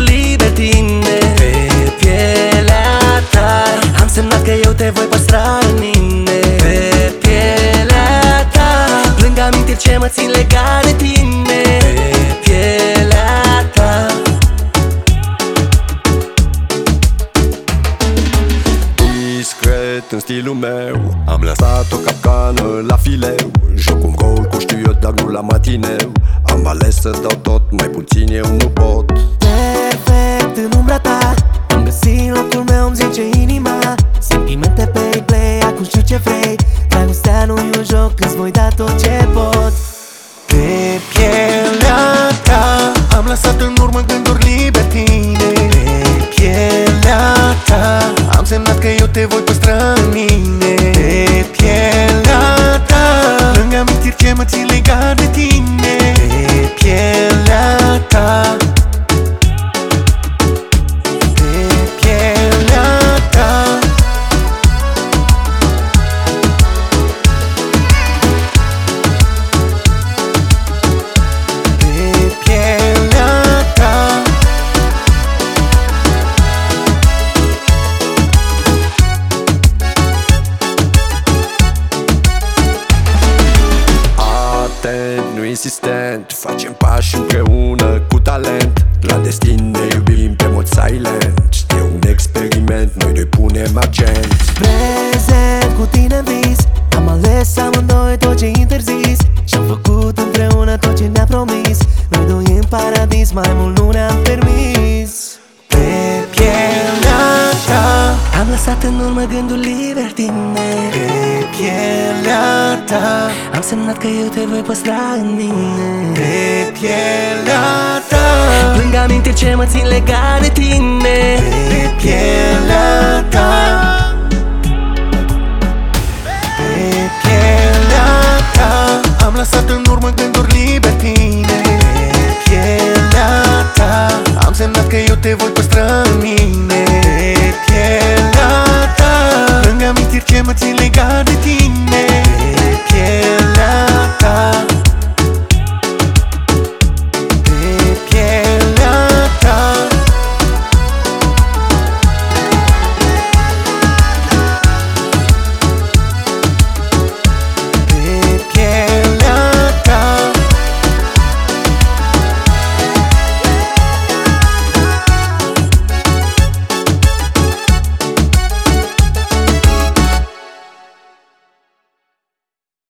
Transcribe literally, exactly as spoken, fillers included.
libertine. Pe pielea ta am semnat că eu te voi păstra în mine. Pe pielea ta plâng amintiri ce mă țin legat de tine. Pe pielea ta. Discret în stilul meu am lăsat o capcană la fileu. Joc un gol cu știu eu, dar nu la matineu. Am ales să dau tot, mai puțin eu nu pot. Perfect în umbra ta am găsit locul meu, îmi zice inima. Sentimente pe replay, acum știu ce vrei. Dragostea nu e un joc, îți voi da tot ce pot. Pe pielea ta am lăsat în urmă gânduri libertine. Pe pielea ta am semnat că eu te voi păstra în mine. Pe pielea ta lângă amintiri ce mă țin legat de tine. Pe pielea ta. Nu insistent, facem pași împreună cu talent. La destin ne iubim pe mod silent. E un experiment, noi doi punem accent. Prezent cu tine în vis, am ales amândoi tot ce interzis. Și-am făcut împreună tot ce ne-a promis. Noi doi în paradis, mai mult nu ne-am permis. Pe pielea ta am lăsat în urmă gândul libertine. Pe pielea ta am semnat că eu te voi păstra în mine. Pe pielea ta plâng amintiri ce mă țin legat de tine. Pe pielea ta. Pe pielea ta am lăsat în urmă gânduri libertine. Pe pielea ta am semnat că eu te voi păstra în mine. Pe pielea ta lângă amintiri ce mă țin legat de tine.